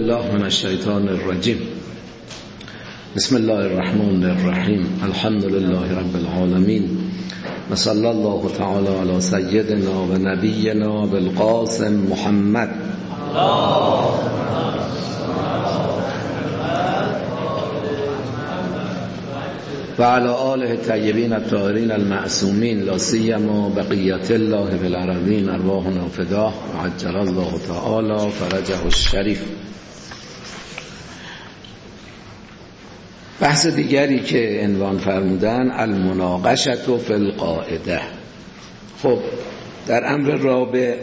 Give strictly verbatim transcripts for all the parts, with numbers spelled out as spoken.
الله من الشیطان الرجیم. بسم الله الرحمن الرحیم. الحمد لله رب العالمین و صلی الله تعالی علی سیدنا و نبینا بالقاسم محمد و علی آله الطیبین الطاهرین المعصومین لا سیما بقیت الله فی الارضین ارواحنا فداه و عجل الله تعالی فرجه الشریف. بحث دیگری که عنوان فرمودن المناقشه فی القاعده. خب در امر رابع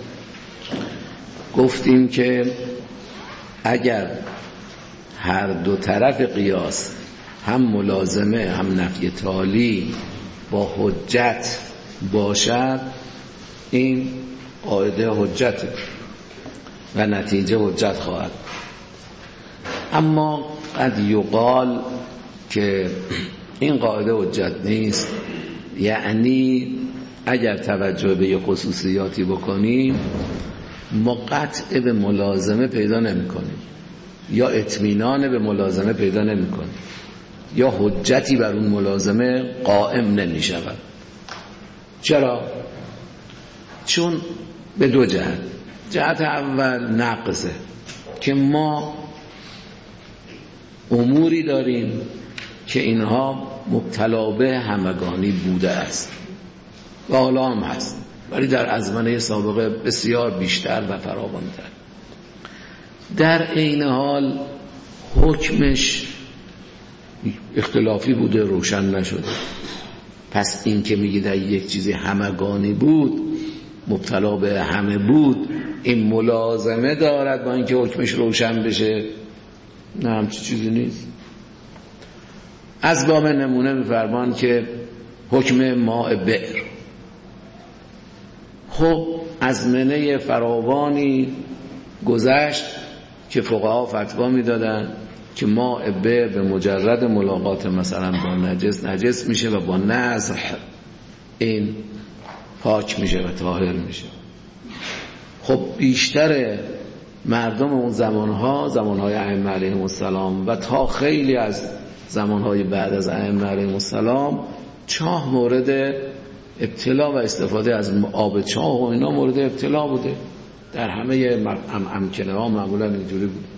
گفتیم که اگر هر دو طرف قیاس هم ملازمه هم نفی تالی با حجت باشد، این قاعده حجت و نتیجه حجت خواهد. اما قد یقال که این قاعده حجت نیست، یعنی اگر توجه به یه خصوصیاتی بکنیم ما قطع به ملازمه پیدا نمی کنیم یا اطمینان به ملازمه پیدا نمی کنیم یا حجتی بر اون ملازمه قائم نمی شود. چرا؟ چون به دو جهت. جهت اول نقصه که ما اموری داریم که اینها مبتلا به همگانی بوده است و حالا هم هست، ولی در ازمنه سابقه بسیار بیشتر و فراوان‌تر. در عین حال حکمش اختلافی بوده، روشن نشده. پس این که میگید یک چیزی همگانی بود، مبتلا به همه بود، این ملازمه دارد با اینکه حکمش روشن بشه؟ نه، همچی چیزی نیست. از باب نمونه میفرمان که حکم ماء بئر، خب ازمنه فراوانی گذشت که فقها فتوا میدادن که ماء بئر به مجرد ملاقات مثلا با نجس نجس میشه و با نضح این پاک میشه و طاهر میشه. خب بیشتر مردم اون زمانها، زمانهای ائمه علیهم السلام و تا خیلی از زمانهای بعد از ائمه علیهم السلام، چاه مورد ابتلا و استفاده از آب چاه و اینا مورد ابتلا بوده. در همه امکنه ها معمولا اینجوری بود.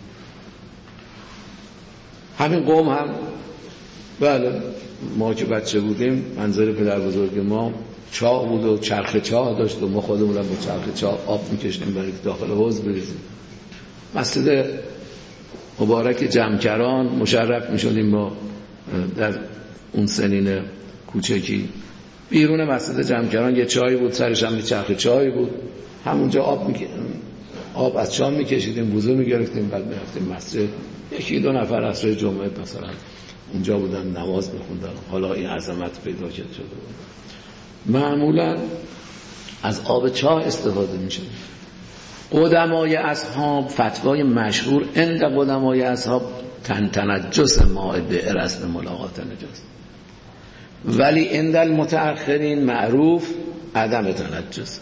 همین قوم هم، بله، ما که بچه بودیم منظر پدر بزرگ ما چاه بود و چرخ چاه داشت و ما خودمون با چرخ چاه آب میکشیم برای داخل حوض بریزیم. مسجد مبارک جمکران مشرف میشدیم با در اون سنین کوچکی. بیرون مسجد جمکران یه چای بود، سرش هم یه چرخ چای بود، همونجا آب میکشیم، آب از چاه میکشیدیم، وضو میگرفتیم، بعد میرفتیم مسجد. یکی دو نفر عصر جمعه مثلا اونجا بودن نماز میخوندن. حالا این عظمت پیدا شده بود. معمولا از آب چاه استفاده میشه. قدمای اصحاب فتوای مشهور عند قدمای اصحاب تن تنجس ماء بئر است به ملاقات نجس، ولی عند المتأخرین معروف عدم تنجس.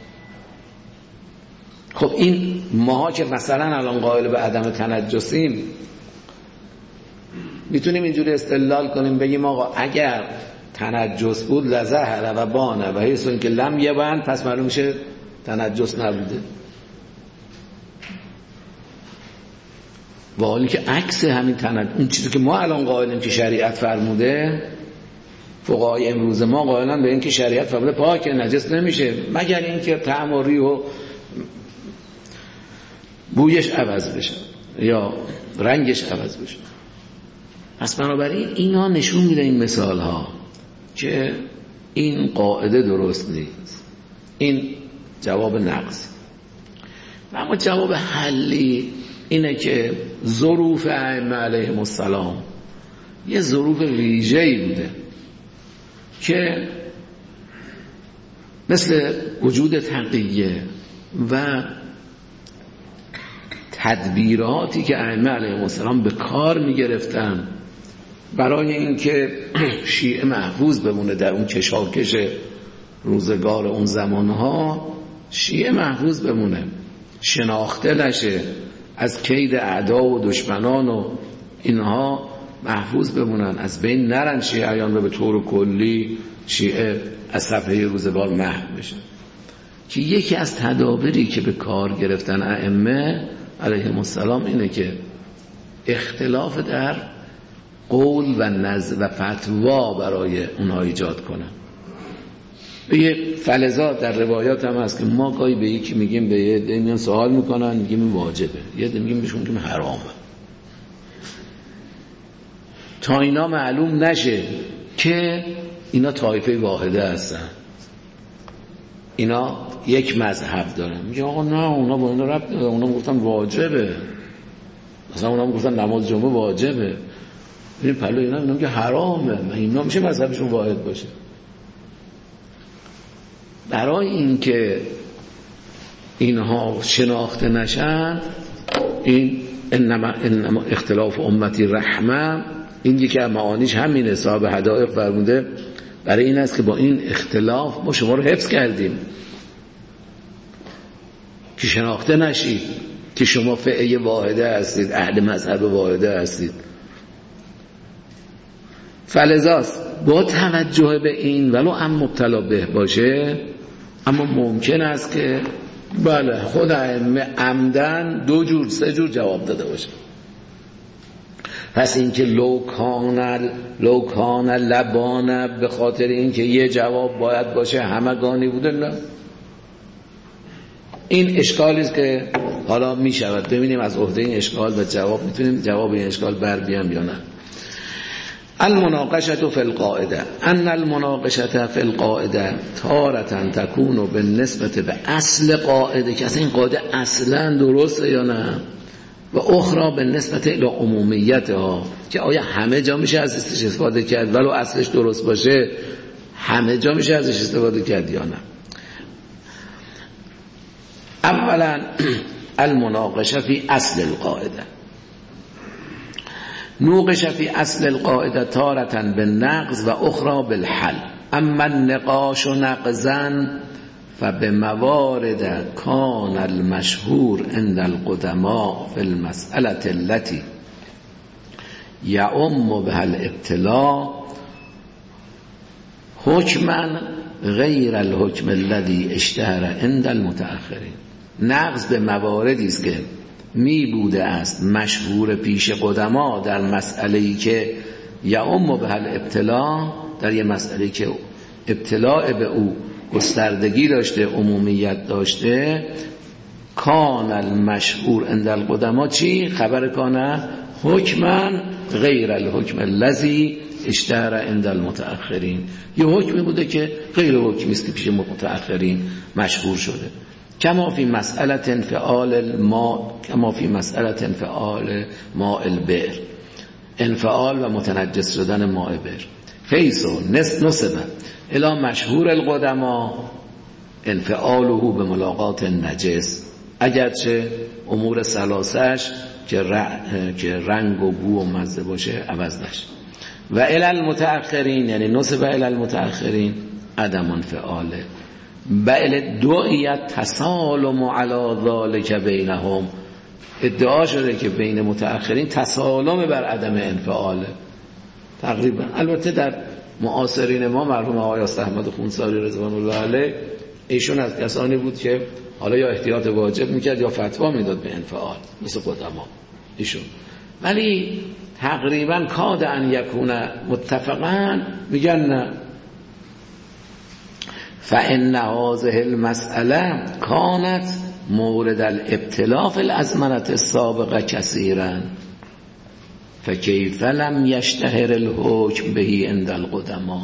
خب این ماها که مثلا الان قائل به عدم تنجسیم، میتونیم اینجوری استدلال کنیم بگیم آقا اگر تنجس بود لزهر و بانه و حیث که لم یبن، پس معلوم میشه تنجس نبوده. و حالی که عکس همین تنجس، اون چیزی که ما الان قائلیم که شریعت فرموده، فقهای امروز ما قائلن به این که شریعت فرموده پاک نجس نمیشه مگر اینکه طعم و ریح و بویش عوض بشه یا رنگش عوض بشه. پس بنابراین اینا نشون میده، این مثال ها، که این قاعده درست نیست. این جواب نقص. و اما جواب حلی اینه که ظروف ائمه علیهم السلام یه ظروف ویژه‌ای بوده که مثل وجود تقیه و تدبیراتی که ائمه علیهم السلام به کار می‌گرفتن برای اینکه شیعه محفوظ بمونه در اون کشاکش روزگار اون زمانها، شیعه محفوظ بمونه، شناخته نشه، از کید اعدا و دشمنان و اینها محفوظ بمونن، از بین نرن شیعیان و به طور کلی شیعه از صفحه روزگار محو بشن. که یکی از تدابیری که به کار گرفتن ائمه علیهم السلام اینه که اختلاف در قول و نظر و فتوا برای اونها ایجاد کنن. یه فلزات در روایات هم هست که ما گاهی به یکی میگیم، به یه عده میان سوال میکنن میگیم این واجبه، یه عده میگیم بهشون میگیم حرامه، تا اینا معلوم نشه که اینا طایفه واحده هستن، اینا یک مذهب دارن. میگه آقا نه، اونا با اینا ربط نداره، اونا گفتن واجبه، مثلا اونا گفتن نماز جمعه واجبه، این پلو اینا اینا میگه حرامه، اینا میشه مذهبشون واحد باشه. برای اینکه اینها شناخته نشن، این انما, انما اختلاف امتی رحمه، این یکی از معانیش همینه. صاحب حدائق فرموده برای این است که با این اختلاف ما شما رو حفظ کردیم که شناخته نشید که شما فئه واحده هستید، اهل مذهب واحده هستید. فلذاست با توجه به این ولو هم مبتلا به باشه، اما ممکن است که بله خود ائمه عمدن دو جور سه جور جواب داده باشه. پس اینکه لو کان لو کان لبانه به خاطر اینکه یه جواب باید باشه همگانی بوده، نه. این اشکالی است که حالا می شود ببینیم از عهده این اشکال و جواب میتونیم جواب این اشکال بر بیام یا نه. المناقشه فی القاعده ان المناقشه فی القاعده تارة تكون بالنسبه به اصل قاعده، که اصلا این قاعده اصلا درسته یا نه، و اخرى بالنسبه الى عمومیتها، که آیا همه جا میشه ازش استفاده کرد ولو اصلش درست باشه، همه جا میشه ازش استفاده کرد یا نه. اولا المناقشه فی اصل القاعده، نوقش فی اصل القاعده تارة بالنقض و اخرى بالحل. اما النقاش نقضا فبموارد کان المشهور عند القدماء في المسألة التي يعم بها الابتلاء حکما غیر الحکم الذي اشتهر عند المتأخرین. نقض به مواردی است که می بوده است مشهور پیش قدما در مسئله‌ای که یعم بها الابتلاء، در یه مسئله‌ای که ابتلاء به او گستردگی داشته، عمومیت داشته، کان المشهور عند القدما چی؟ خبر کانه حکما غیر الحکم الذی اشتهر عند المتأخرین، یه حکمی بوده که غیر حکمی است که پیش متأخرین مشهور شده. کما فی مسئله انفعال الماء، کما فی مسئله انفعال ماء البئر، انفعال و متنجس شدن ماء بئر. فیسو نسبه الی مشهور القدما انفعاله به ملاقات نجس، اگرچه امور ثلاثش که رنگ و بو و مزه باشه عوض نشه. و الی المتأخرین، یعنی نسبه الی المتأخرین عدم انفعاله، بل دعیت تسالم علی ذلک بینهم، ادعا شده که بین متأخرین تسالم بر عدم انفعاله تقریبا. البته در معاصرین ما مرحوم آقای احمد خونساری رضوان الله علیه، ایشون از کسانی بود که حالا یا احتیاط واجب میکرد یا فتوا میداد به انفعال مثل قدما ایشون، ولی تقریبا کاد ان یکون متفقا میگن نه. فإن هذه المسألة كانت مورد الابتلاء في الأزمنة السابقة كثيرا فكيف لم يشتهر الحكم به عند القدماء.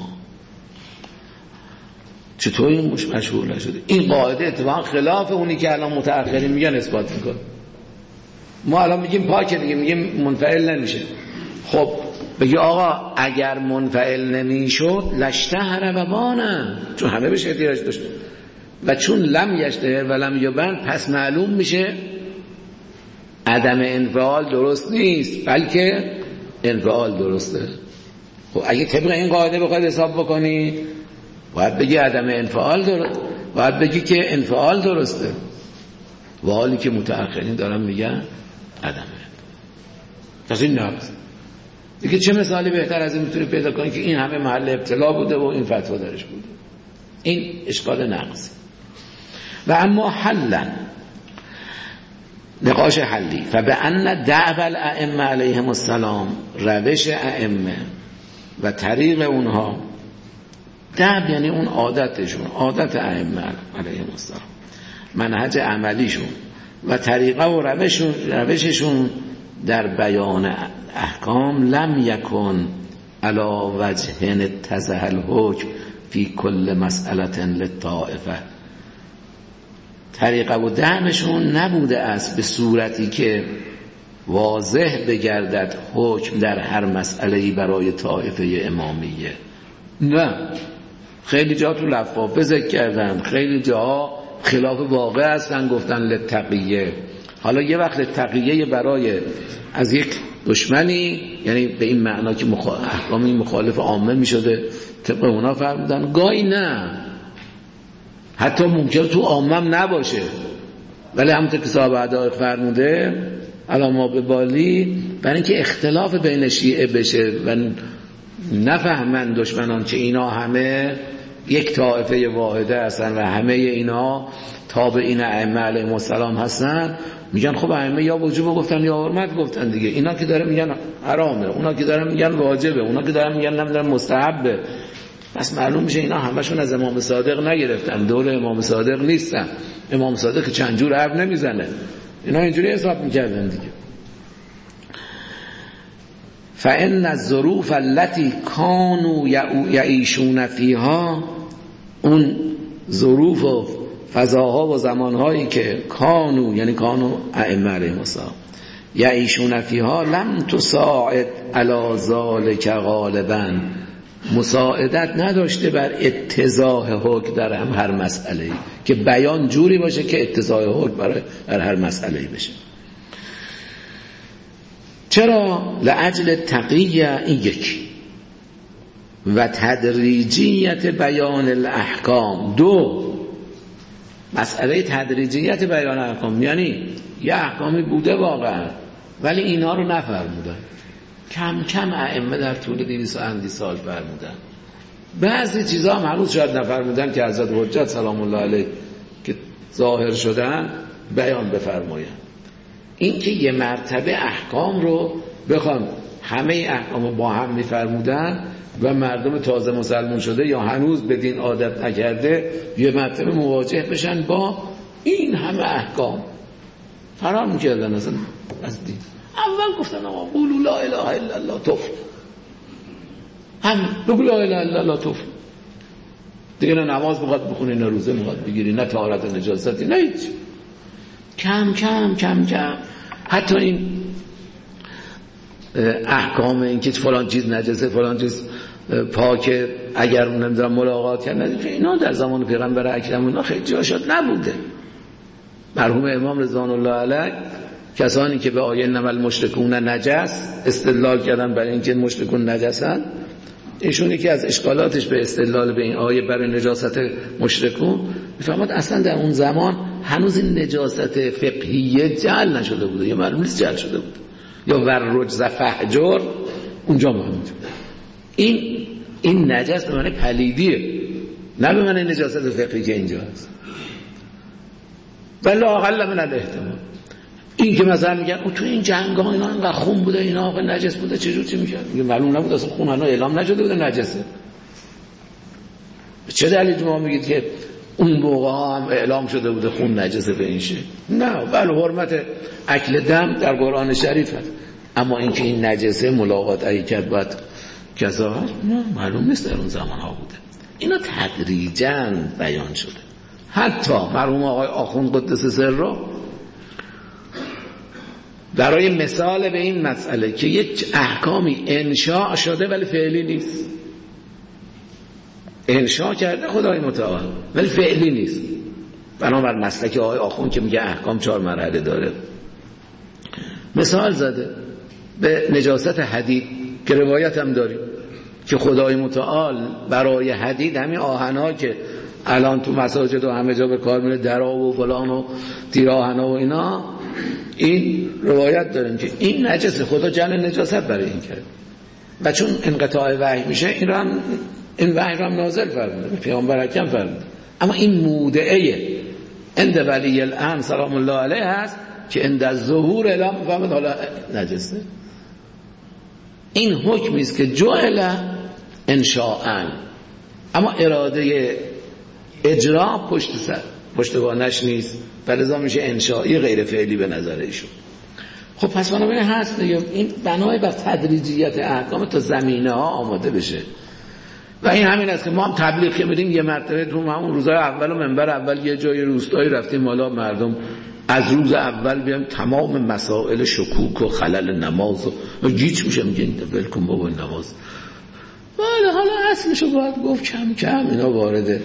چطور این مشهور نشده؟ این قاعده اتفاقا خلاف اونی که الان متأخرین میگن اثبات میکنه. ما الان میگیم پاکه دیگه، میگیم منفعل نمیشه. خب بگی آقا اگر منفعل نمیشد لشتهر و بانه، چون همه بهش احتیاج داشت، و چون لم یشتهر و لم یبان پس معلوم میشه عدم انفعال درست نیست بلکه انفعال درسته. خب اگه طبق این قاعده بخواید حساب بکنی باید بگی عدم انفعال درست، باید بگی که انفعال درسته، و حالی که متأخرین دارن میگن عدم پس این نقض دیگه. چه مثالی بهتر از این میتونی پیدا کنی که این همه محل ابتلا بوده و این فتوا درش بوده؟ این اشکال نقض. و اما حلا نقاش حلی فبأن دعو الائمه علیهم السلام، روش ائمه و طریق اونها، دعو یعنی اون عادتشون، عادت ائمه علیهم السلام، منهج عملیشون و طریقه و روششون روششون در بیان احکام لم یکن علی وجه نتزه الحکم فی کل مسئله للطائفه، طریقه و دعمشون نبوده است به صورتی که واضح بگردد حکم در هر مسئله‌ای برای طائفه امامیه. نه، خیلی جا تو لفافه ذکر کردن، خیلی جا خلاف واقع هستن گفتن للتقیه. حالا یه وقت للتقیه برای از یک دشمنی، یعنی به این معنا که مخ... احکامی مخالف عامه می شده طبق اونا فرمودن، گاهی نه، حتی ممکن تو عامم نباشه، ولی همونطور که صاحب حدائق فرموده علامه به بالی، برای اینکه اختلاف بین شیعه بشه و نفهمن دشمنان که اینا همه یک طائفه واحده هستن و همه اینا تابعین ائمه علیهم السلام هستن، میگن خب ائمه یا وجوب گفتن یا حرمت گفتن دیگه، اینا که داره میگن حرامه، اونا که داره میگن واجبه، اونا که داره میگن نمیدونم مستحبه. پس معلوم میشه اینا همشون از امام صادق نگرفتن، دور امام صادق نیستن. امام صادق چند جور حرف نمیزنه، اینا اینجوری حساب میکردن دیگه. فإن الظروف التي كانوا يعيشون فيها، اون ظروف و فضاها و زمانهایی که کانو یعنی کانو ائمه علیهم السلام یعیشون فیها لم تساعد علی ذلک غالبا، مساعدت نداشته بر اتضاح حکم در هم هر مسئله، که بیان جوری باشه که اتضاح حکم برای در هر مسئله بشه. چرا؟ لأجل تقیه این یکی و تدریجیت بیان الاحکام. دو، مسئله تدریجیت بیان احکام، یعنی یه احکامی بوده واقعا ولی اینا رو نفرمودن، کم کم ائمه در طول دویست و اندی سال فرمودن. بعضی چیزا هم هنوز شاید نفرمودن که حضرت حجت سلام الله علیه که ظاهر شدن بیان بفرمایند. این که یه مرتبه احکام رو بخوام همه احکام رو با هم میفرمودن و مردم تازه مسلمان شده یا هنوز به دین عادت نکرده یه مرتبه مواجه بشن با این همه احکام، فرار میکردن اصلا از دین. اول گفتن آقا قولوا لا اله الا الله توف، هم بگو لا اله الا الله توف دیگه، نه نماز بخواد بخونی، نه روزه بخواد بگیری، نه طهارت و نجاستی، نه هیچ. کم کم کم کم حتی این احکام این که فلان چیز نجسه فلان چیز پاکه اگر نمیدونم ملاقات کردن، اینا در زمان پیغمبر اکرم اینا خیلی جا شد نبوده. مرحوم امام رضوان الله علیه کسانی که به آیه انما المشرکون نجس استدلال کردن برای اینکه مشرکون نجسن، ایشون یکی از اشکالاتش به استدلال به این آیه برای نجاست مشرکون میفهمد اصلا در اون زمان هنوز این نجاست فقهیه جعل نشده بوده، یا معلوم نیست جعل شده بوده، یا ور رجز فحجر اونجا موجود. این این نجس به معنی پلیدیه، نه به معنی نجاست فقهی که اینجا هست. بلا اقل من الاحتمال. این که مثلا میگن تو این جنگ ها اینا انقدر خون بوده، اینا آقا نجس بوده، چجور چی میکرد؟ میگه معلوم نبود اصلا خون اینا اعلام نشده بوده نجسه. چه دلیل شما میگید که اون موقع هم اعلام شده بوده خون نجسه به این شکل؟ نه، بله حرمت اکل دم در قرآن شریف هست، اما اینکه این نجسه ملاقات ای کرد باید کذا هست، نه معلوم نیست در اون زمان ها بوده. اینا تدریجاً بیان شده. حتی مرحوم آقای آخوند قدس سره برای مثال به این مسئله که یک احکامی انشاء شده ولی فعلی نیست، انشاء کرده خدای متعال ولی فعلی نیست، بنابر مسلک آقای آخوند که میگه احکام چهار مرحله داره، مثال زده به نجاست حدید که روایت هم داریم که خدای متعال برای حدید همین آهن‌ها که الان تو مساجد و همه جا به کار میره، درا و فلان و تیر آهن‌ها و اینا، این روایت داریم که این نجسه، خدا جعل نجاست برای این کرد و چون انقطاع وحی میشه این را هم این وحی را هم نازل فرموده، پیامبر اکرم فرموده. اما این مودعه عند ولی الامر سلام الله علیه هست که عند الظهور اعلام فهمد حالا نجسه. این حکمی است که جعل انشاءً، اما اراده اجرا پشت سر پشتوانش نیست، فلذا میشه انشایی غیر فعلی به نظر ایشون. خب پس بنابراین هست دیگه این بنای بر تدریجیت احکام تا زمینه ها آماده بشه و این همین است که ما هم تبلیغ که میدیم یه مرتبه تو همون روزهای اول و منبر اول یه جای روستایی رفتیم حالا مردم از روز اول بیام تمام مسائل شکوک و خلل نماز و گیج میشه میگه ولکن بابا نماز. بله حالا اصلشو باید گفت کم کم اینا وارده.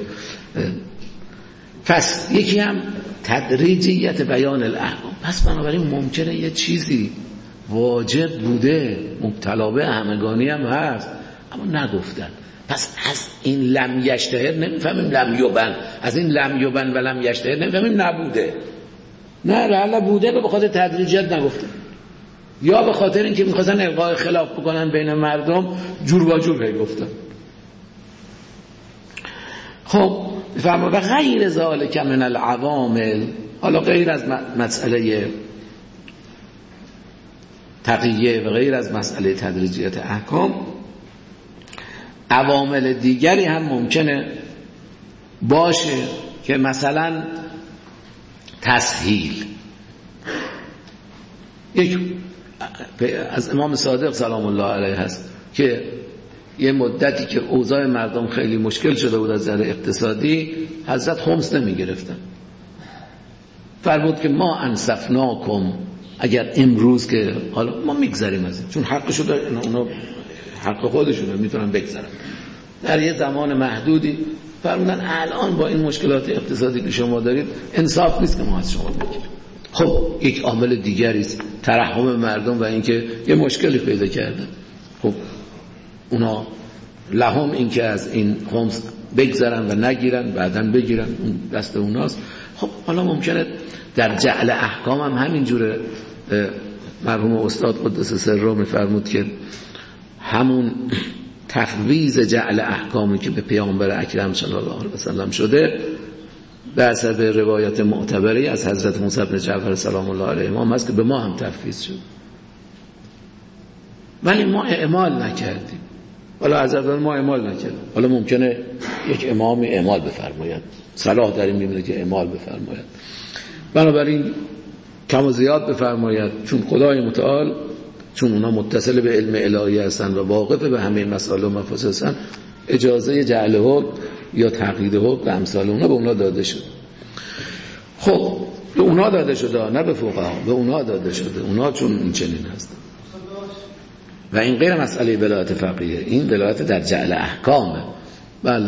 پس یکی هم تدریجیت بیان الاحکام. پس بنابراین ممکنه یه چیزی واجب بوده مبتلا به همگانی هم هست اما نگفتن. پس از این لم یشتهر نمیفهمیم لم یبن، از این لم یبن و لم یشتهر نمیفهمیم نبوده. نه لعل بوده به خاطر تدریجیت نگفتن، یا به خاطر اینکه میخواستن القاء خلاف بکنن بین مردم جور با جور هی گفتن. خب فرما و غیر ذالک من العوامل، حالا غیر از مسئله تقیه و غیر از مسئله تدریجیت احکام، عوامل دیگری هم ممکنه باشه که مثلا تسهیل. یک از امام صادق سلام الله علیه هست که یه مدتی که اوضاع مردم خیلی مشکل شده بود از نظر اقتصادی، حضرت خمس نمی گرفتن، فرمود که ما انصفناکم، اگر امروز که حالا ما میگذریم از این چون حقشو داره، اونا حق خودشونه میتونن بگذرن، در یه زمان محدودی فرمودن الان با این مشکلات اقتصادی که شما دارید انصاف نیست که ما از شما بگیریم. خب یک عامل دیگری است ترحم مردم و اینکه یه مشکلی پیدا کردن، خب اونا لهم این که از این خمس بگذرن و نگیرن بعداً بگیرن، اون دست اوناست. خب حالا ممکنه در جعل احکام هم همین جوره. مرحوم استاد قدس سره میفرمود که همون تفویض جعل احکامی که به پیامبر اکرم صلی الله علیه و سلم شده به حسب روایت معتبری از حضرت موسی بن جعفر سلام الله علیه ما هست که به ما هم تفویض شد ولی ما اعمال نکردیم. حالا حضرت ما اعمال نکردیم، حالا ممکنه یک امامی اعمال بفرماید، صلاح در این میبینه که اعمال بفرماید، بنابراین کم و زیاد بفرماید، چون خدای متعال چون اونا متصل به علم الهی هستن و واقف به همه مسائل و مفاسد هستن، اجازه جعل حکم یا تقیید حکم به امثال اونا به اونا داده شد. خب به اونا داده شده، نه به فقها، به اونا داده شده، اونا چون این چنین هستن و این غیر مسئله ولایت فقیه، این ولایت در جعل احکامه. بله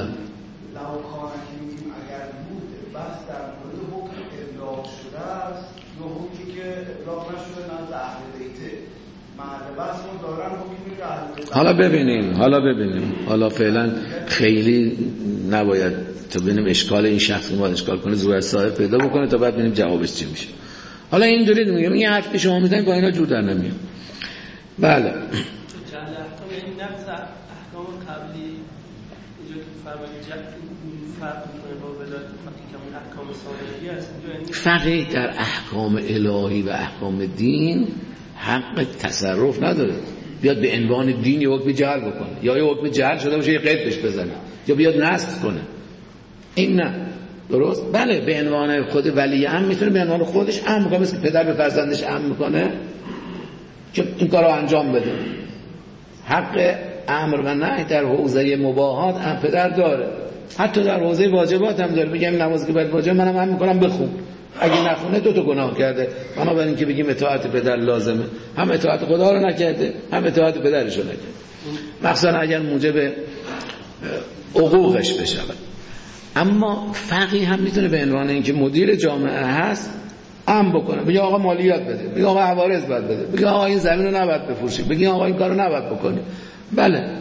حالا ببینیم حالا ببینیم حالا فعلا خیلی نباید تا ببینیم اشکال این شخص ما اشکال کنه زور صاحب پیدا بکنه تا بعد ببینیم جوابش چی میشه. حالا اینجوری میگم این حرف که شما میزنید با اینا جور در نمیاد. بله چند احکام این نقص احکام قبلی اینجا که فرمایید فرق میکنه با ولایت فقیه که اون احکام ثانویه است. فقیه در احکام الهی و احکام دین حق تصرف نداره، بیاد به عنوان دین یه حکم جعل بکنه یا یه حکم جعل شده باشه یه قید بهش بزنه یا بیاد نسخ کنه، این نه درست. بله به عنوان خود ولی امر میتونه به عنوان خودش امر کنه، مثل پدر به فرزندش امر میکنه که این کارو انجام بده. حق امر و نهی در حوزه مباحات هم پدر داره، حتی در حوزه واجبات هم داره. بگم نماز که باید واجب منم امر میکنم بخون، اگه نخونه دو تا گناه کرده. بنابراین که بگیم اطاعت پدر لازمه، هم اطاعت خدا رو نکرده هم اطاعت پدرش رو نکرده، مخصوصا اگر موجب حقوقش بشه. اما فقیه هم میتونه به عنوان اینکه مدیر جامعه هست امر بکنه، بگه آقا مالیات بده، بگه آقا عوارض باید بده، بگه آقا این زمین رو نباید بفروشی، بگه آقا این کارو نباید بکنی. بله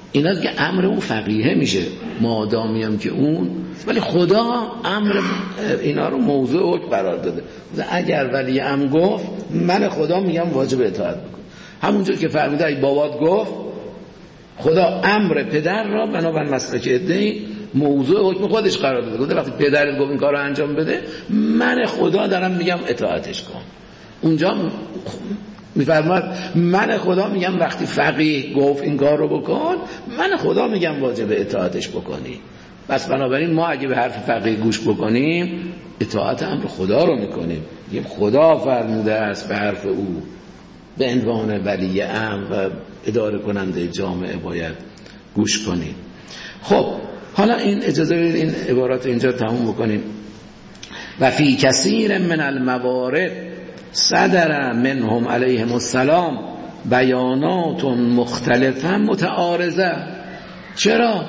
اینا دیگه امر اون فقیه میشه مادامی هم که اون، ولی خدا امر اینا رو موضوع حکم قرار داده. اگر ولی امر گفت من خدا میگم واجب اطاعت بکن. همونجور که فرموده ای بابات گفت، خدا امر پدر را بنابر مسلک عده‌ای موضوع حکم خودش قرار داده. گفته وقتی پدرت گفت این کارو انجام بده، من خدا دارم میگم اطاعتش کن. اونجا میفرماد من خدا میگم وقتی فقیه گفت این کار رو بکن، من خدا میگم واجب اطاعتش بکنی. پس بنابراین ما اگه به حرف فقیه گوش بکنیم اطاعت امر خدا رو میکنیم. میگیم خدا فرموده است به حرف او، به عنوان ولی امر و اداره کننده جامعه باید گوش کنیم. خب حالا این اجازه بدید این عبارات اینجا تموم بکنیم. و فی کثیر من الموارد صدر منهم علیهم السلام بیانات مختلفه متعارضه. چرا؟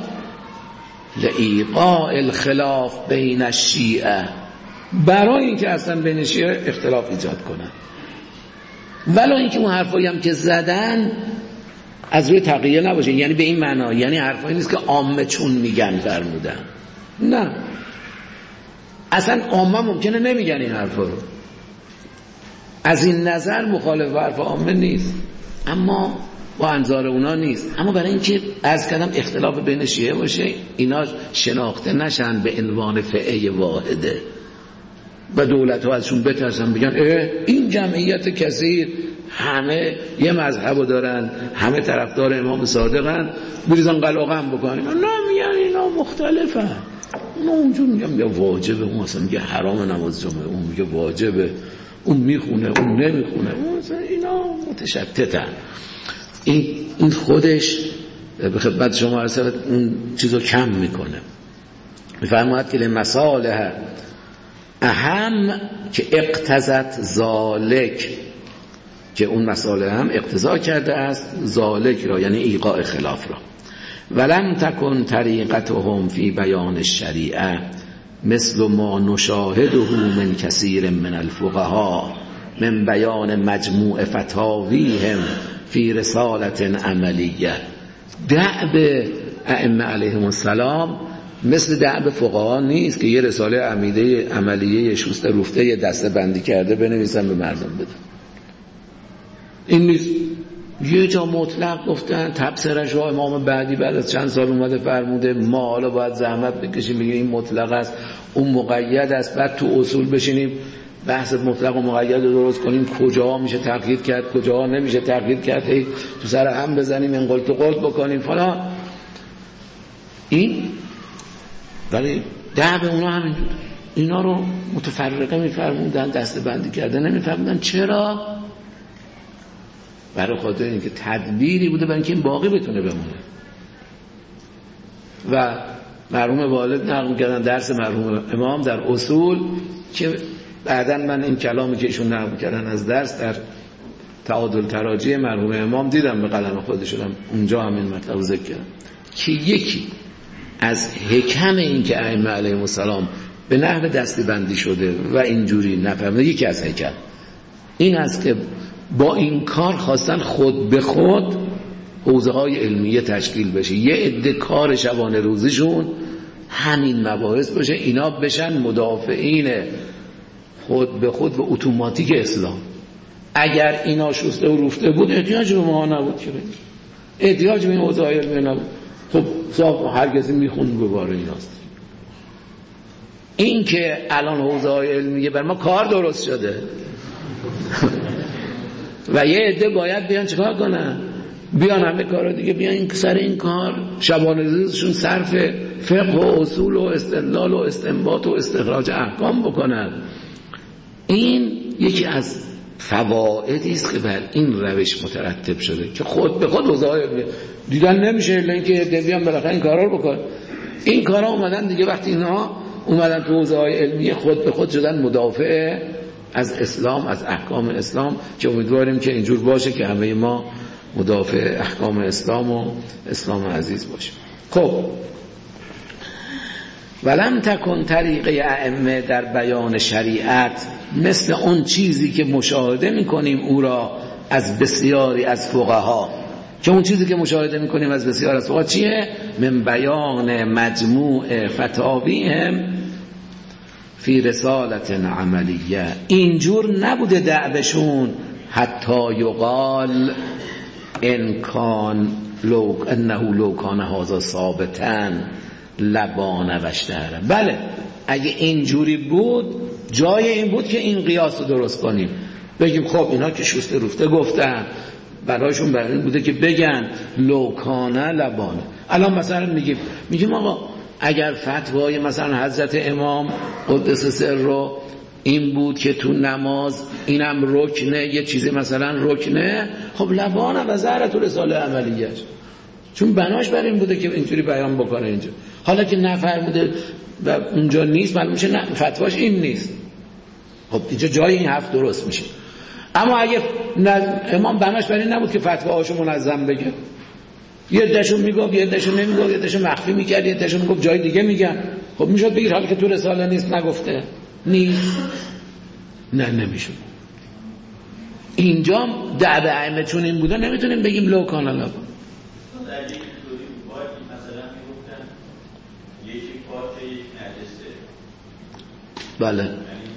لایقاع الخلاف بین الشیعه، برای اینکه اصلا بین شیعه اختلاف ایجاد کنن، ولی اینکه اون حرفایی هم که زدن از روی تقیه نباشه، یعنی به این معنا، یعنی حرفایی نیست که عامه چون میگن فرمودن، نه، اصلا عامه ممکنه نمیگن این حرفا رو، از این نظر مخالف حرف عامه نیست، اما با انظار اونا نیست. اما برای اینکه عرض کردم اختلاف بین شیعه باشه، اینا شناخته نشن به عنوان فئه واحده و دولت ها ازشون بترسن بگن این جمعیت کثیر همه یه مذهبو دارن، همه طرفدار امام صادقن، بریزن قلقم بکنن. نه، میگن اینا مختلفن. اونا اونجور میگن واجبه، اون اصلا میگه حرام نماز جمعه، اون میگه واجبه، اون میخونه اون نمیخونه، اون اینا متشتتن. این این خودش به خدمت شما عرض اون چیزو کم میکنه. میفرماید که لمصالح اهم که اقتضت ذالک، که اون مسائل هم اقتضا کرده است ذالک را، یعنی ایقاع خلاف را. ولم تکن طریقتهم فی بیان الشریعه مثل ما نشاهده من کثیر من الفقهاء من بیان مجموع فتاویهم فی رسالت عملیه. دعب ائمه علیهم السلام مثل دعب فقها نیست که یه رساله عمیده عملیه شوسته روفته یه دسته بندی کرده بنویسن به مردم بدن. این نیست. یه جا مطلق گفتن تبصرش رو امام بعدی بعد از چند سال اومده فرموده ما حالا باید زحمت بکشیم بگیم این مطلق است اون مقید است، بعد تو اصول بشینیم بحث مطلق و مقید رو درست کنیم، کجاها میشه تقیید کرد کجاها نمیشه تقیید کرد، تو سر هم بزنیم این قلت و قلت بکنیم فلان. این ولی دعب اونا همینجور اینا رو متفرقه میفرموندن، دسته بندی کرده نمیفرموندن. چرا؟ برای خاطر اینکه تدبیری بوده برای اینکه این باقی بتونه بمونه. و مرحوم والد نقل کردن درس مرحوم امام در اصول، که بعداً من این کلامی که ایشون نقل کردن از درس در تعادل تراجی مرحوم امام دیدم به قلم خودشون، اونجا هم این مطلب ذکر کردم که یکی از حکم این که ائمه علیهم السلام به نحو دستی بندی شده و اینجوری نفهمیده، یکی از حکم این است که با این کار خواستن خود به خود حوزه های علمیه تشکیل بشه، یه عده کار شبانه روزیشون همین مباحث باشه، اینا بشن مدافعین خود به خود و اتوماتیک اسلام. اگر اینا شسته و روفته بود احتیاج به ما نبود، که احتیاج به این حوزه های علمیه نبود. خب صاف هر کسی میخوند به باره ایناست. این که الان حوزه های علمیه بر ما کار درست شده و یه عده باید بیان چیکار کنن؟ بیان همه کارا دیگه بیان این سر این کار شبانه روزشون صرف فقه و اصول و استدلال و استنباط و استخراج احکام بکنن. این یکی از فوائدی است که بر این روش مترتب شده که خود به خود وظایف دیدن نمیشه الا اینکه دیگه بالاخره این کارا رو بکن. این کارا اومدن دیگه، وقتی اینا اومدن تو حوزه های علمی خود به خود شدن مدافع از اسلام، از احکام اسلام، که امیدواریم که اینجور باشه که همه ما مدافع احکام اسلام و اسلام عزیز باشیم. خب ولم تکن طریقه ائمه در بیان شریعت مثل اون چیزی که مشاهده میکنیم او را از بسیاری از فقها که اون چیزی که مشاهده میکنیم از بسیار از فقها چیه؟ من بیان مجموع فتاویهم فی رسالت عملیه. اینجور نبوده دعوشون حتی یقال انکان لو انه لو کان هذا ثابتا لبان و اشتهر. بله اگه اینجوری بود جای این بود که این قیاس رو درست کنیم، بگیم خب اینا که شسته رفته گفتن، برایشون برای این بوده که بگن لو کان لبانه. الان مثلا میگیم میگیم آقا اگر فتوای مثلا حضرت امام قدس سر رو این بود که تو نماز اینم رکنه، یه چیزی مثلا رکنه، خب لبانه و زهره تو رساله عملیش، چون بناش بر این بوده که اینطوری بیان بکنه اینجا. حالا که نفرموده و اونجا نیست معلوم میشه نه فتواش این نیست، خب اینجا جای این حرف درست میشه. اما اگه امام بناش بر این نبود که فتواهاشو منظم بگه، یه دشون میگفت یه دشون نمیگفت، یه دشون مخفی میکرد، یه دشون میگفت جای دیگه میگن، خب میشد بگیر حالا که تو رساله نیست نگفته نیست، نه نمیشه. اینجا دعوه ائمه چون این بوده نمیتونیم بگیم لو کان لبان. مثلا میگفتن یکی پاک یک نجسه. بله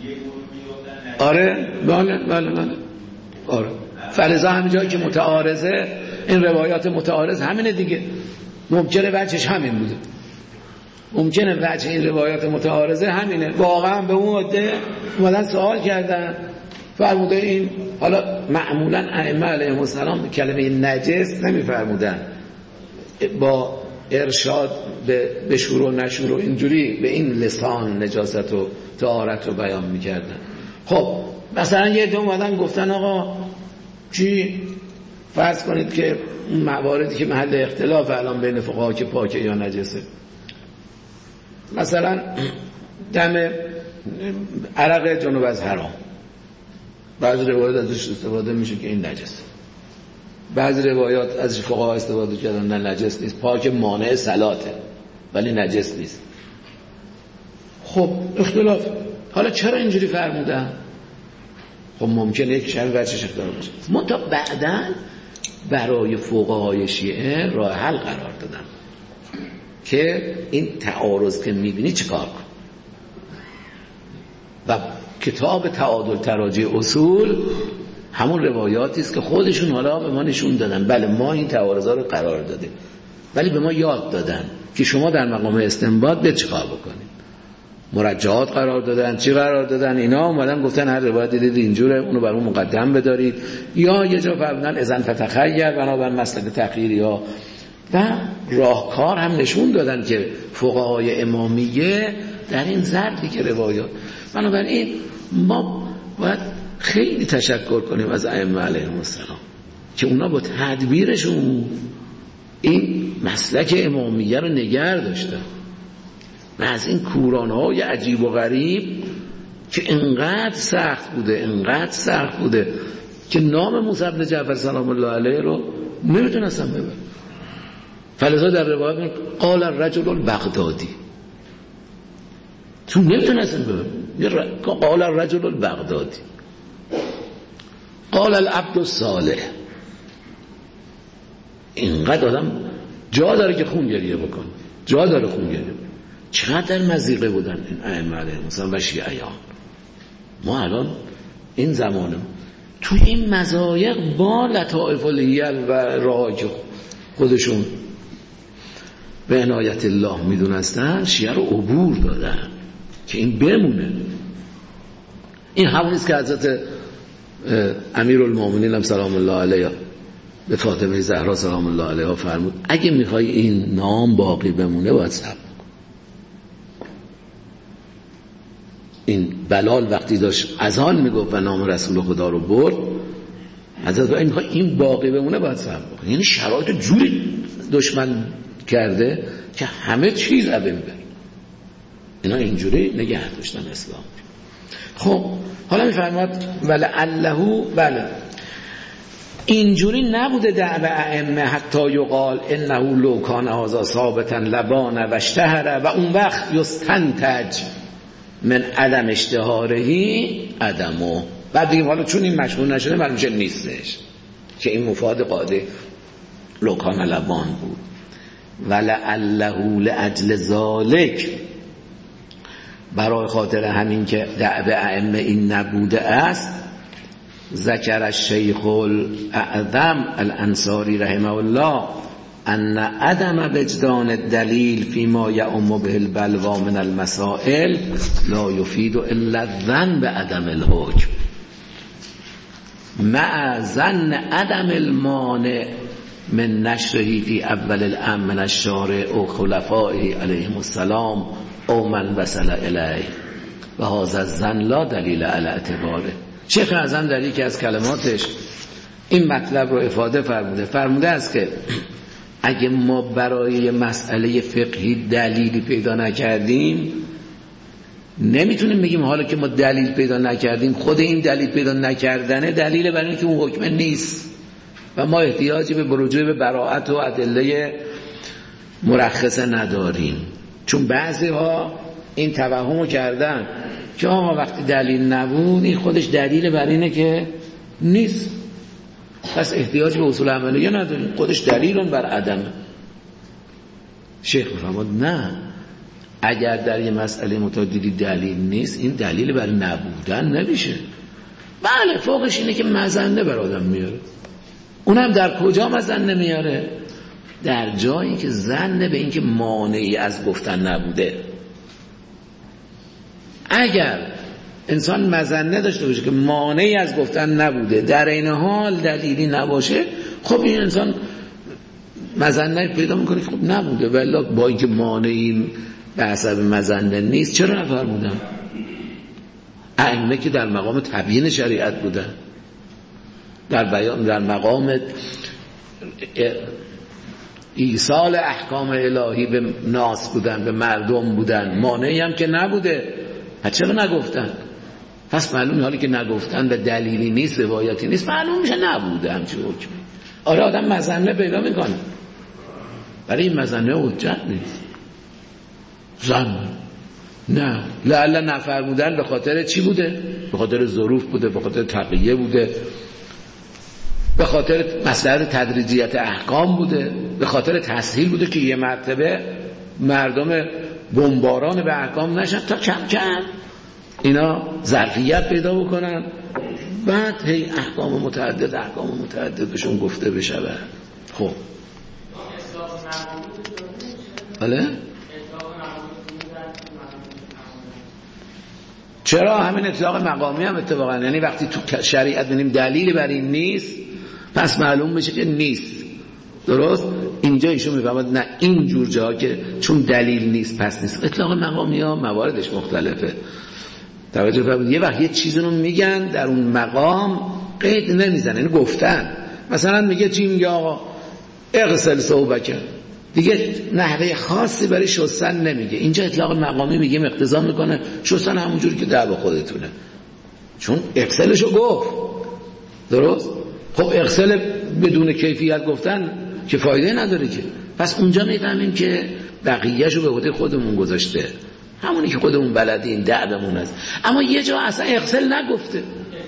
آره بله بله بله آره فلذا همین جایی که متعارضه، این روایات متعارض همینه دیگه، ممکنه وجهش همین بوده، ممکنه وجه این روایات متعارضه همینه، واقعا به اون عده اومدن سوال کردن فرموده این، حالا معمولا ائمه علیهم السلام کلمه نجس نمیفرمودن، با ارشاد به بشور و نشور و اینجوری به این لسان نجاست و طهارت رو بیان میکردن. خب مثلا یه دو اومدن گفتن آقا چی فرض کنید که مواردی که محل اختلاف الان بین فقها که پاکه یا نجسه، مثلا دم عرق جنوب از حرام، بعضی روایات ازش استفاده میشه که این نجسه، بعضی روایات از فقها استفاده کردن نه نجس نیست، پاک مانع صلاته ولی نجس نیست. خب اختلاف، حالا چرا اینجوری فرمودن؟ خب ممکنه یک شب وجهش اختلاف باشه، منتها بعداً برای فقهای شیعه راه حل قرار دادن که این تعارض که میبینی چیکار کن، و کتاب تعادل تراجع اصول همون روایاتی است که خودشون حالا به ما نشون دادن، بله ما این تعارضا رو قرار دادیم ولی به ما یاد دادن که شما در مقام استنباط به چیکار بکنید، مرجعات قرار دادن، چی قرار دادن، اینا اومدن گفتن هر روایت دیدید اینجوره اونو بر اون مقدم بدارید، یا یه جا فرمودن اذن فتخیر بنابر مسلک تخییری ها، و راهکار هم نشون دادن که فقهای امامیه در این ضربی که روایات. بنابراین ما باید خیلی تشکر کنیم از ائمه علیهم السلام که اونا با تدبیرشون این مسلک امامیه رو نگه داشتن و از این کورانهای عجیب و غریب که انقدر سخت بوده انقدر سخت بوده که نام موسی بن جعفر سلام الله علیه رو نمیتونستن ببرن. فلذا در روایت قال الرجل البغدادی تو نمیتونستن ببرن، قال الرجل البغدادی، قال العبد الصالح. اینقدر آدم جا داره که خون گریه بکن، جا داره خون گریه بکن. چقدر در مضیقه بودن این ائمه علیهم السلام و شیعیان. ما الان این زمانه توی این مضایق با لطائف الهیل و راهی که خودشون به عنایت الله میدونستن شیعه رو عبور دادن که این بمونه. این همونیست که حضرت امیرالمومنین هم سلام الله علیه به فاطمه زهرا سلام الله علیها فرمود اگه میخوای این نام باقی بمونه باید صبر کن. این بلال وقتی داشت اذان میگفت و نام رسول خدا رو برد، حضرت این میخوای این باقی بمونه باید صبر کن. یعنی شرایط جوری دشمن کرده که همه چیز عبه میبره. اینا اینجوری نگه داشتن اسلام. خب حالا میفرماد ولعله، بله اینجوری نبوده دعوه ائمه حتی یقال انه لو کان هذا ثابتا لبان و اشتهر، و اون وقت یستنتج من عدم اشتهارهی عدمو. بعد دیگه حالا چون این مشهور نشده معلوم میشه نیستش، که این مفاد قاعده لوکان لبان بود. ولعله لاجل ذالک، برای خاطر همین که دعوه ائمه این نبوده است، ذکر الشیخ الاعظم الانصاری رحمه الله ان عدم وجدان الدلیل فيما يعم به البلوى من المسائل لا يفيد الا الظن بعدم الحکم مع ظن عدم المانع من نشره في اول الامر من الشارع او خلفائه علیهم السلام او من وصل الیه و هذا الظن لا دلیل علی اعتباره. شیخ اعظم در یکی از کلماتش این مطلب رو افاده فرموده فرموده است که اگه ما برای مسئله فقهی دلیلی پیدا نکردیم، نمیتونیم بگیم حالا که ما دلیل پیدا نکردیم خود این دلیل پیدا نکردنه دلیل برای اینکه اون حکم نیست و ما احتیاجی به رجوع به براءت و ادله مرخصه نداریم. چون بعضی ها این توهمو کردن که آقا وقتی دلیل نبود این خودش دلیل بر اینه که نیست، پس احتیاج به اصول عملیه نداریم، خودش دلیل بر عدمه. شیخ فرمود نه، اگر در یه مسئله متعددی دلیل نیست این دلیل بر نبودن نمیشه. بله فوقش اینه که مزنه بر آدم میاره. اونم در کجا مزنه میاره؟ در جایی که زنه به این که مانعی از گفتن نبوده. اگر انسان مزنه داشته باشه که مانعی از گفتن نبوده در این حال دلیلی نباشه، خب این انسان مزنه پیدا میکنه که خب نبوده، ولی با اینکه مانعی به حسب مزنه نیست چرا نفرمودن؟ ائمه که در مقام تبیین شریعت بودن، در بیان در مقام ایصال احکام الهی به ناس بودن، به مردم بودن، مانعی هم که نبوده، پس چرا نگفتن؟ پس معلومه حالی که نگفتن و دلیلی نیست، روایتی نیست، معلوم میشه نبوده همچه حکمی. آره آدم مزنه پیدا میکنه، برای این مزنه حجت نیست. زن نه لعل نفرمودن به خاطر چی بوده؟ به خاطر ظروف بوده، به خاطر تقیه بوده، به خاطر مصلحت تدریجیت احکام بوده، به خاطر تسهیل بوده که یه مرتبه مردم بمباران به احکام نشن تا کم کم اینا ظرفیت پیدا بکنن، بعد هی احکام متعدد احکام متعدد بهشون گفته بشه. خب بله چرا همین اطلاق مقامی هم اتفاقا، یعنی وقتی تو شریعت ببینیم دلیلی بر این نیست پس معلوم بشه که نیست. درست؟ اینجا ایشون میفهمد نه این جور جاها که چون دلیل نیست پس نیست. اطلاق مقامی ها مواردش مختلفه. توجه فرمودید؟ یه وقت یه چیزی رو میگن در اون مقام قید نمیزنه، یعنی گفتن مثلا میگه چی، میگه آقا اغسل ثوبک، دیگه نحوه خاصی برای شستن نمیگه. اینجا اطلاق مقامی میگه اقتضا میکنه شستن همونجوری که دعوا خودتونه، چون اغسلشو گفت. درست؟ خب اغسل بدون کیفیت گفتن که فایده نداره که، پس اونجا میفهمیم که بقیه‌شو به عهده خودمون گذاشته، همونی که خودمون بلدیم دعومون است. اما یه جا اصلا اغسل نگفته،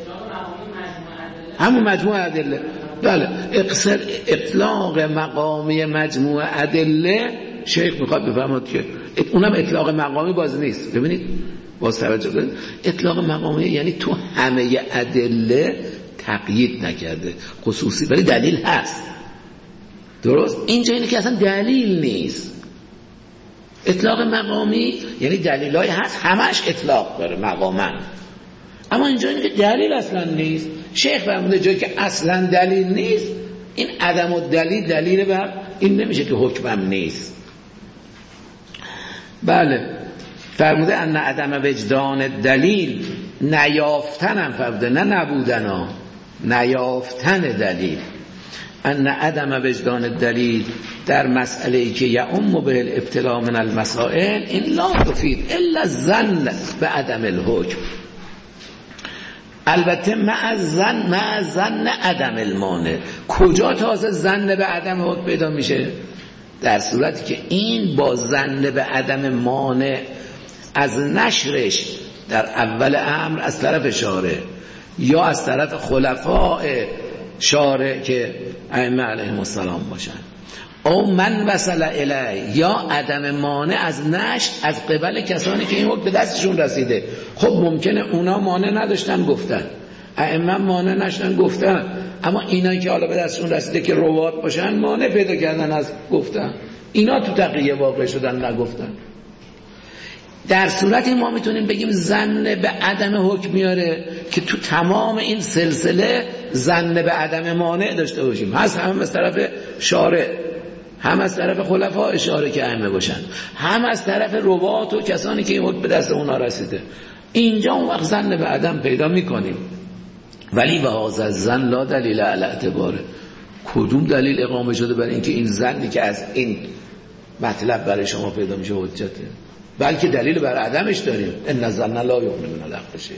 همون مجموعه ادله. بله اغسل اطلاق مقامی مجموعه ادله شیخ میخواد بفهمد که اونم اطلاق مقامی باز نیست. ببینید باز توجه کنید، اطلاق مقامی یعنی تو همه ادله تقیید نکرده، خصوصی ولی دلیل هست. درست؟ اینجا اینه که اصلا دلیل نیست. اطلاق مقامی یعنی دلیلای هست همش اطلاق داره مقاما، اما اینجا اینه که دلیل اصلا نیست. شیخ فرموده جایی که اصلا دلیل نیست، این عدم و دلیل دلیل بر این نمیشه که حکمم نیست. بله فرموده ان عدم وجدان دلیل، نیافتنم فرموده نه نبودن ها، نیافتن دلیل. ان عدم وجدان دلیل در مسئله ای که یعم به الابتلاء من المسائل این لا تفید الا الظن به عدم الحکم. البته مع ظن مع ظن عدم المانع. کجا تازه ظن به عدم حکم پیدا میشه؟ در صورتی که این با ظن به عدم مانع از نشرش در اول امر از طرف شارع یا از طرف خلفاء شارع که ائمه علیهم السلام باشن، او من وصل الی، یا عدم مانع از نشت از قبل کسانی که این حکم به دستشون رسیده. خب ممکنه اونا مانع نداشتن گفتن، ائمه مانع نشدن گفتن، اما اینایی که حالا به دستشون رسیده که روات باشن مانع پیدا کردن از گفتن، اینا تو تقیه واقع شدن نگفتن. در صورتی ما میتونیم بگیم ظن به عدم حکم میاره که تو تمام این سلسله ظن به عدم مانع داشته باشیم، هست هم از طرف شارع، هم از طرف خلفاء شارع که ائمه باشن، هم از طرف روات و کسانی که این حکم به دست اونا رسیده. اینجا اون وقت ظن به عدم پیدا میکنیم. ولی به هذا الظن لا دلیل علی اعتباره، کدوم دلیل اقامه شده برای اینکه این ظنی که از این مطلب برای شما پیدا میشه حجته؟ بلکه دلیل بر عدمش داریم. ان الظن لا یغنی من الحق شیئا.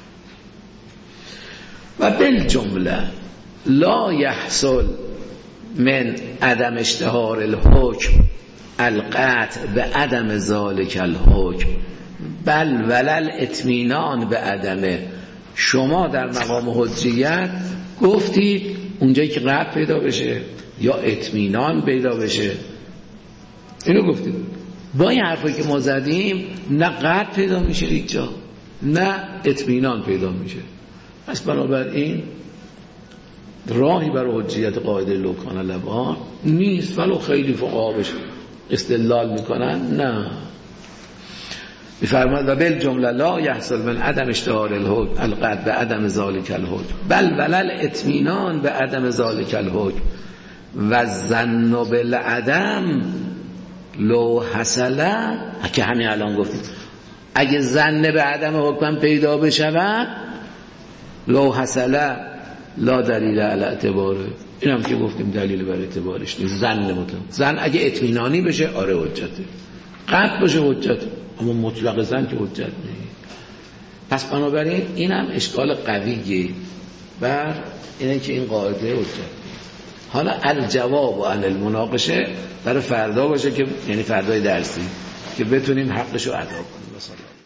و بالجمله لا یحصل من عدم اشتهار الحکم القطع به عدم ذالک الحکم بل ولل اطمینان به عدمه. شما در مقام حجیت گفتید اونجایی که قطع پیدا بشه یا اطمینان پیدا بشه، اینو گفتید. با این حرفایی که ما زدیم نه قطع پیدا میشه هیچ جا، نه اطمینان پیدا میشه. پس بنابراین راهی برای حجیت قاعده لوکان لبان نیست، ولو خیلی فقها بشه استدلال میکنن. نه، میفرماید و بالجمله لا یحصل من عدم اشتهار الحکم القطع به عدم ذالک الحکم بل ولل اطمینان به عدم ذالک الحکم و الظن بالعدم لو حصل، که همین الان گفتیم اگه ظن به عدم حکم پیدا بشود لو حصل لا دلیل علی اعتباره، این هم که گفتیم دلیل بر اعتبارش نیست. ظن مطلق، ظن اگه اطمینانی بشه آره حجته، قطع باشه حجته، اما مطلق ظن که حجت نیست. پس بنابراین این هم اشکال قویه بر اینه که این قاعده حجت. حالا الجواب و عن المناقشه برای فردا باشه، که یعنی فردای درسی، که بتونیم حقشو ادا کنیم.